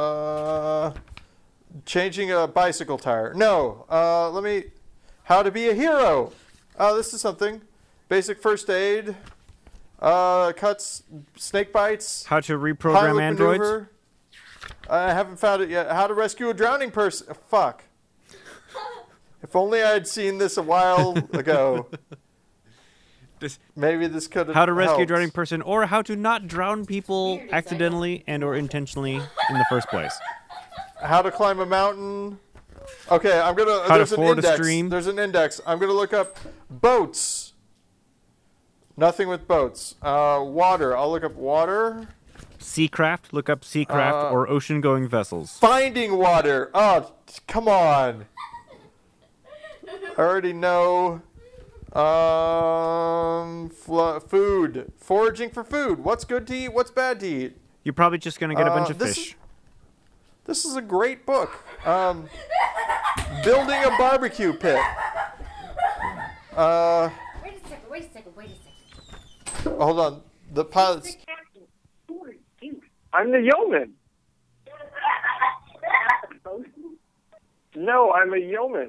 Changing a bicycle tire. No. How to be a hero. Oh, this is something. Basic first aid. Cuts. Snake bites. How to reprogram Pilot androids? maneuver. I haven't found it yet. How to rescue a drowning person. Fuck. If only I had seen this a while ago. Maybe this could have How to rescue a helped. drowning person, or how to not drown people accidentally and or intentionally in the first place. How to climb a mountain. Okay, I'm gonna. How to There's an ford a index. stream. There's an index. I'm gonna look up boats. Nothing with boats. Water. I'll look up water. Seacraft. Look up seacraft or ocean-going vessels. Finding water. Oh, come on. I already know. Food. Foraging for food. What's good to eat? What's bad to eat? You're probably just gonna get a bunch of this fish. This is a great book. Building a barbecue pit. Wait a second. Hold on. The pilot's. I'm the yeoman. No, I'm a yeoman.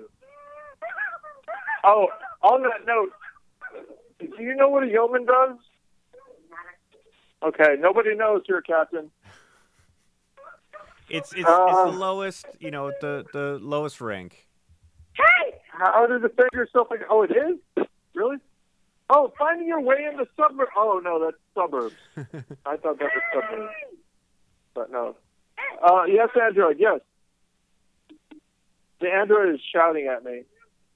Oh, on that note, do you know what a yeoman does? Okay, nobody knows here, Captain. It's the lowest, the lowest rank. Hey! How to defend yourself? Oh, it is? Really? Oh, finding your way in the suburb. Oh, no, that's suburbs. I thought that was suburbs. But no. Yes, Android, yes. The android is shouting at me.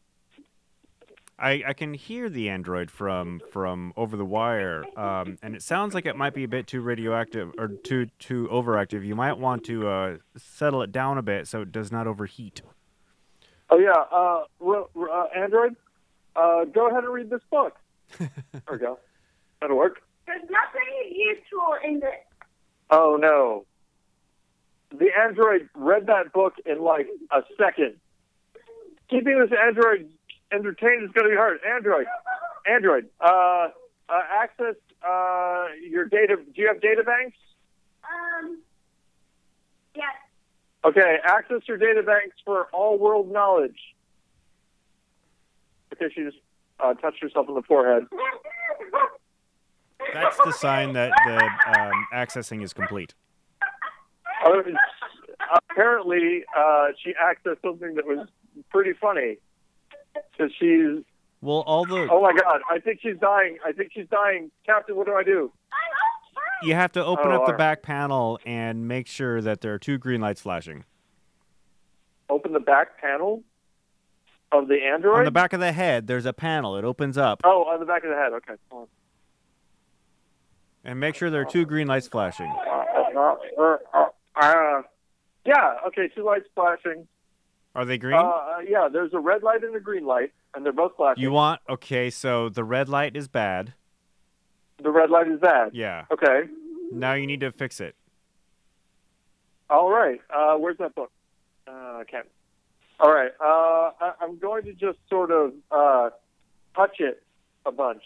I can hear the android from over the wire, and it sounds like it might be a bit too radioactive or too overactive. You might want to settle it down a bit so it does not overheat. Oh yeah, Android, go ahead and read this book. There we go. That'll work. There's nothing useful in this. Oh no. The android read that book in like a second. Keeping this android entertained is going to be hard. Android, access your data. Do you have data banks? Yes. Okay, access your data banks for all world knowledge. Okay, she just touched herself on the forehead. That's the sign that the accessing is complete. Apparently, she accessed something that was pretty funny. Because she's... Well, all the... Oh my god, I think she's dying. Captain, what do I do? You have to open up the alright. back panel and make sure that there are 2 green lights flashing. Open the back panel of the android? On the back of the head, there's a panel. It opens up. Oh, on the back of the head. Okay. Hold And make sure there are 2 green lights flashing. on. Yeah, okay, 2 lights flashing. Are they green? Yeah, there's a red light and a green light, and they're both flashing. Okay, so the red light is bad. The red light is bad. Yeah. Okay. Now you need to fix it. All right. Where's that book? I can't. All right. I'm going to just sort of touch it a bunch.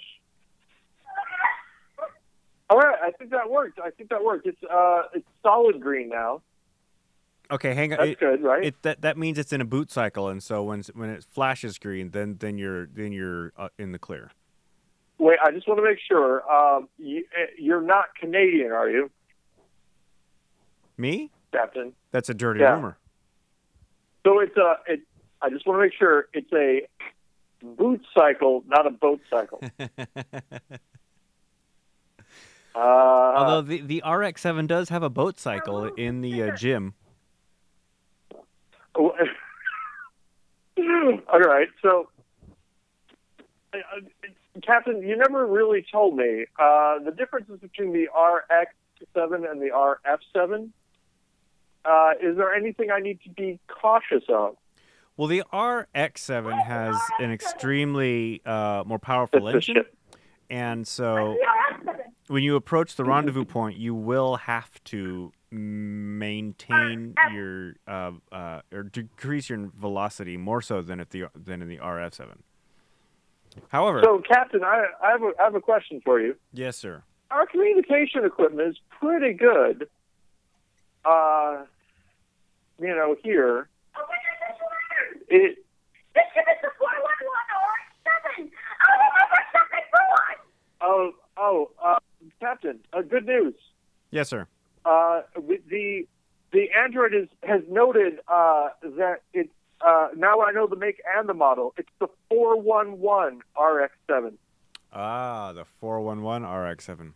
All right. I think that worked. It's solid green now. Okay, hang on. That's good, right? That means it's in a boot cycle, and so when it flashes green, then you're in the clear. Wait, I just want to make sure. You're not Canadian, are you, Me? Captain? That's a dirty Yeah. rumor. So I just want to make sure it's a boot cycle, not a boat cycle. Although the RX-7 does have a boat cycle in the gym. All right, so Captain, you never really told me the differences between the RX-7 and the RF-7. Is there anything I need to be cautious of? Well, the RX-7 has an extremely more powerful It's a engine, ship. and so when you approach the rendezvous point, you will have to maintain your or decrease your velocity more so than in the RF-7. However, So, Captain, I have a question for you. yes, sir. Our communication equipment is pretty good. Here. It. This ship is the 411 or 7. I will never something for Captain, good news. Yes, sir. The android has noted that it's now I know the make and the model. It's the 411 RX-7. Ah, the 411 RX-7.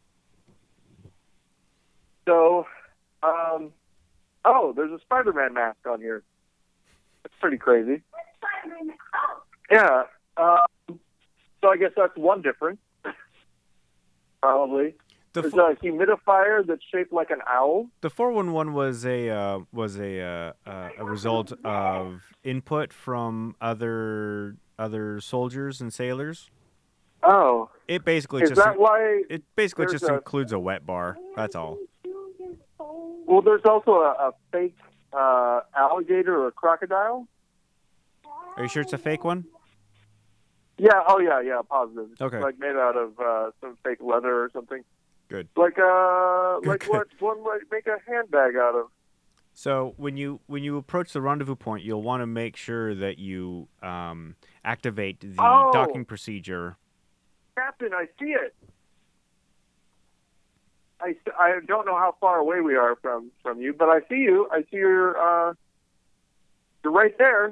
So, there's a Spider-Man mask on here. That's pretty crazy. Spider-Man. Oh, Yeah. So I guess that's one difference. Probably. The There's a humidifier that's shaped like an owl. The 411 was a result of input from other soldiers and sailors. Oh. It basically Is that why? just there's a- includes a wet bar. That's all. Well, there's also a fake alligator or a crocodile. Are you sure it's a fake one? Yeah. Oh, yeah. Positive. It's Okay. like made out of some fake leather or something. Good. Like Good. what one might make a handbag out of. So when you approach the rendezvous point, you'll want to make sure that you activate the Oh. docking procedure. Captain, I see it. I don't know how far away we are from you, but I see you. I see you're right there.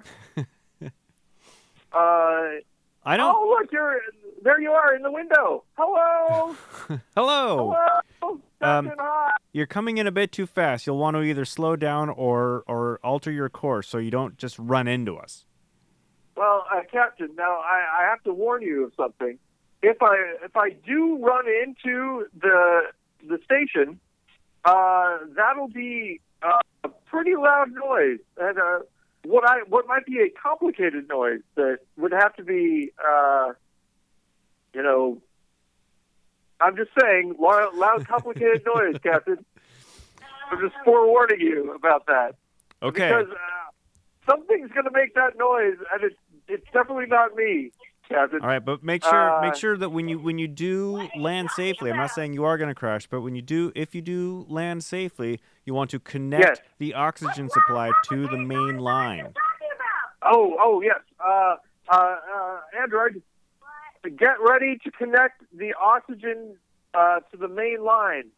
I don't. Oh, look, there you are in the window. Hello. Hello. Hello. Captain, hi. You're coming in a bit too fast. You'll want to either slow down or alter your course so you don't just run into us. Well, Captain, now I have to warn you of something. If I do run into the station, that'll be a pretty loud noise, and what might be a complicated noise that would have to be, I'm just saying, loud, complicated noise, Captain. I'm just forewarning you about that. Okay. Because something's going to make that noise, and it's definitely not me, Captain. All right, but make sure that when you do land safely, I'm not saying you are going to crash, but if you do land safely, you want to connect Yes. the oxygen supply to the main line. Oh, yes. Android, get ready to connect the oxygen to the main line.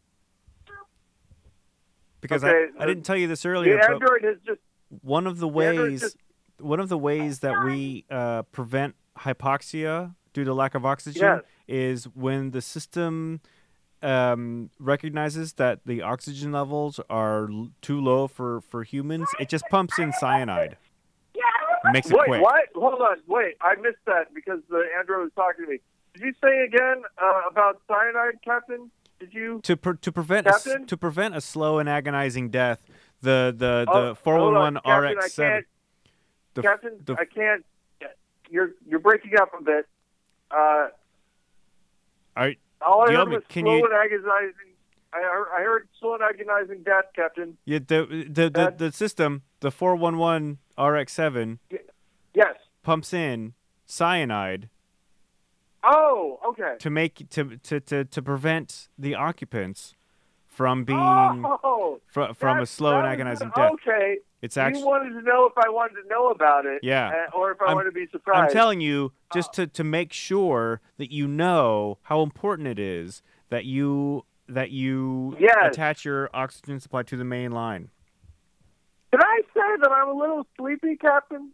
Because Okay, I didn't tell you this The earlier, but Android has just... one of the Android ways that we prevent hypoxia due to lack of oxygen Yes. is when the system recognizes that the oxygen levels are too low for humans, it just pumps in cyanide. It makes it Wait, quick. what? Hold on. Wait, I missed that because the Android was talking to me. Did you say again about cyanide, Captain? Did you... To prevent Captain? to prevent a slow and agonizing death, the hold 411 on, Captain, RX7. Captain, the- I can't... You're breaking up a bit. All right, All I heard Yeoman, was can slow you- and agonizing... I heard slow and agonizing death, Captain. yeah, the system, the 411 RX7 Yes. pumps in cyanide Oh, okay. to make to prevent the occupants from being Oh, from a that's- slow and that is- agonizing death. Okay. It's You actually wanted to know if I wanted to know about it. Yeah. Or if I I'm- wanted to be I'm surprised. telling you just to make sure that you know how important it is that you Yes. attach your oxygen supply to the main line. Can I say that I'm a little sleepy, Captain?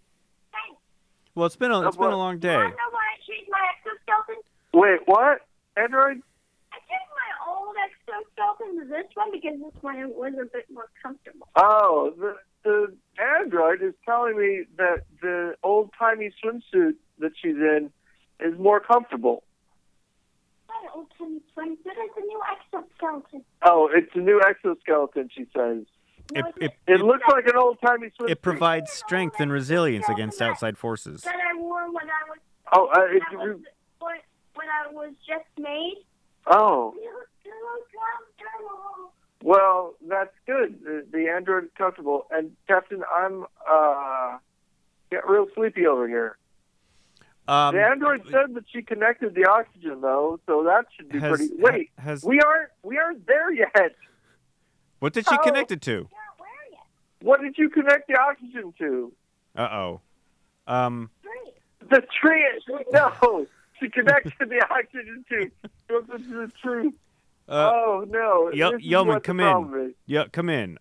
Well, it's been a long day. I know why I changed my exoskeleton. Wait, what? Android? I changed my old exoskeleton to this one because this one was a bit more comfortable. Oh, the Android is telling me that the old-timey swimsuit that she's in is more comfortable. Not an old timey swimsuit, it's a new exoskeleton. Oh, it's a new exoskeleton, she says. No, It looks like an old-timey swimsuit. It provides strength and resilience against outside forces. that I wore when I was Oh, when I was just made. oh. It was comfortable. Well, that's good. The Android is comfortable. And, Captain, I'm getting real sleepy over here. The Android said that she connected the oxygen, though, so that should be Has- pretty... Wait, ha- has- we aren't there yet. What did she Oh. connect it to? Not where yet? What did you connect the oxygen to? Uh-oh. Great. The tree... No, she connected the oxygen to the tree. Oh, no. This is Yeoman, what the come problem in. is. Yeah, come in.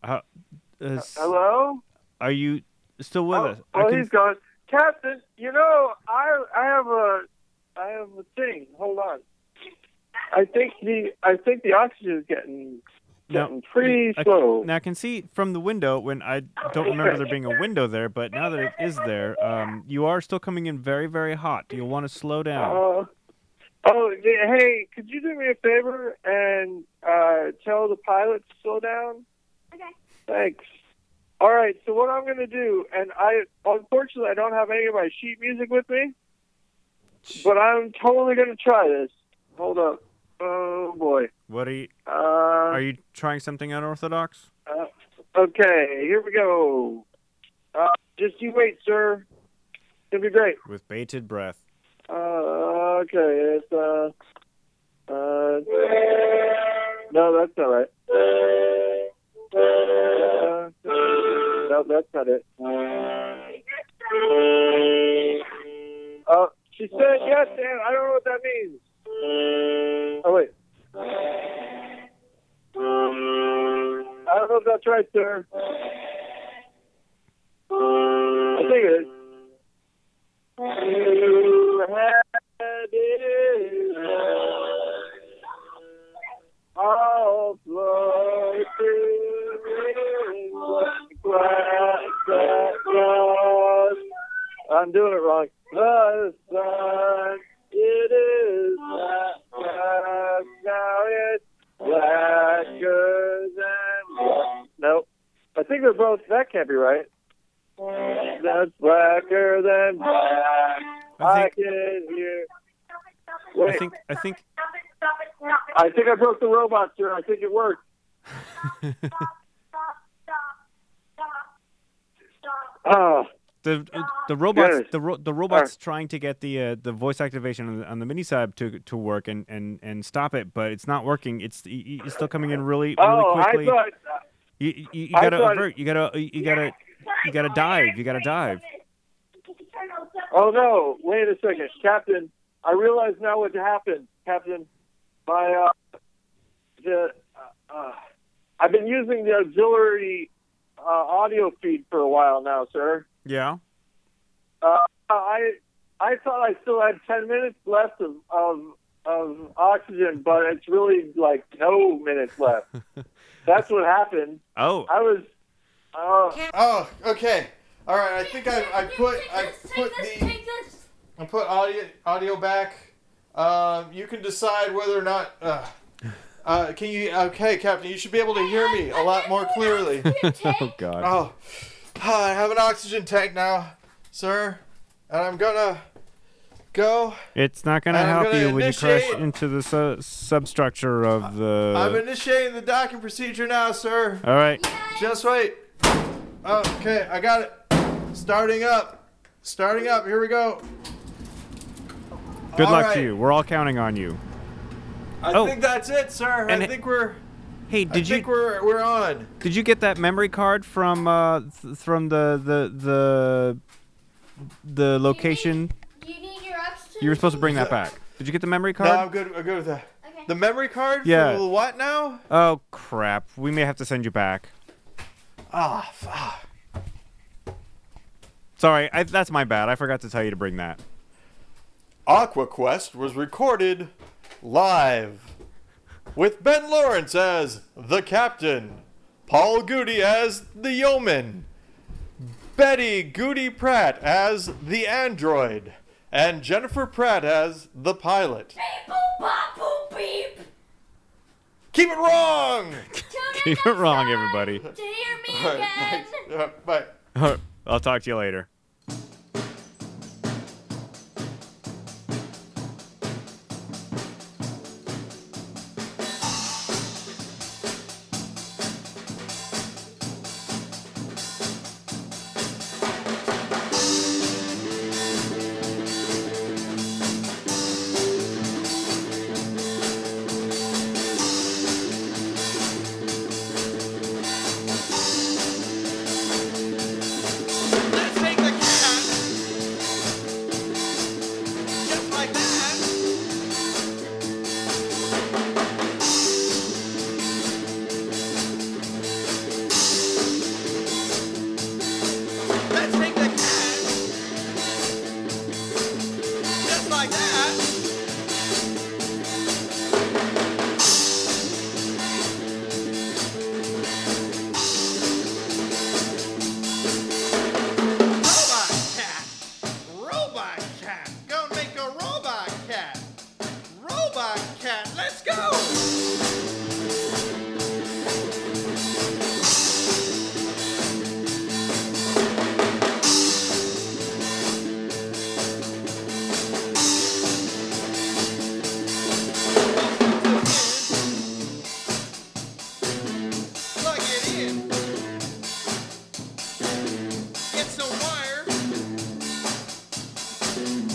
Hello? Are you still with us? Oh, he's gone. Captain, I have a thing. Hold on. I think the oxygen is getting pretty slow. Now I can see from the window when I don't remember there being a window there, but now that it is there, you are still coming in very, very hot. You'll want to slow down. Hey, could you do me a favor and tell the pilot to slow down? Okay. Thanks. All right, so what I'm going to do, and unfortunately I don't have any of my sheet music with me, but I'm totally going to try this. Hold up. Oh, boy. What are you trying something unorthodox? Okay, here we go. Just you wait, sir. It's going to be great. With bated breath. Okay, it's, no, that's not right. No, that's not it. She said yes, Dan. I don't know what that means. Oh, wait. I don't know if that's right, sir. I think it is. You had it. Oh, wrong. The sun, it is black, now it's blacker than black. Nope. I think they're both, that can't be right. That's blacker than black. I can hear. Wait, I think I think I broke the robot, sir. I think it worked. Oh, the robots Goodness. the robots trying to get the voice activation on the mini sub to work and stop it, but it's not working. It's still coming in really quickly. I thought. You I gotta thought- avert. You gotta dive. You gotta dive. Oh no! Wait a second, Captain. I realize now what happened, Captain. My I've been using the auxiliary audio feed for a while now, sir. Yeah. I thought I still had 10 minutes left of oxygen, but it's really like no minutes left. That's what happened. Oh. I was. Oh, okay. All right. I think I put audio back. You can decide whether or not. Can you? Okay, Captain. You should be able to hear me a lot more clearly. Oh God. Oh, I have an oxygen tank now, sir, and I'm gonna go. It's not gonna I'm help gonna you when you crash initiate- into the substructure of I'm the. initiating the docking procedure now, sir. All right. Just wait. Okay, I got it. Starting up. Here we go. Good All luck right. to you. We're all counting on you. I think that's it, sir. And I think we're. Hey, I think we're on. did you get that memory card from the location? Do you need your oxygen? You were supposed to bring that back. Did you get the memory No, I'm card? good. I'm good with that. Okay. The memory card? Yeah. For the what now? Oh crap! We may have to send you back. Ah, fuck. Sorry, that's my bad. I forgot to tell you to bring that. AquaQuest was recorded live with Ben Lawrence as the captain, Paul Goody as the yeoman, Betty Goody Pratt as the android, and Jennifer Pratt as the pilot. Beep, boop, bop, boop, beep. Keep it wrong! Tune in Keep it next wrong, time everybody. To hear me All right, again. thanks. Bye. I'll talk to you later. Let's take the cat. Just like that. Let's take the cat. Just like that. Robot cat. Robot cat. Gonna make a robot cat. Robot cat. Let's go. Plug it in. Get some wire.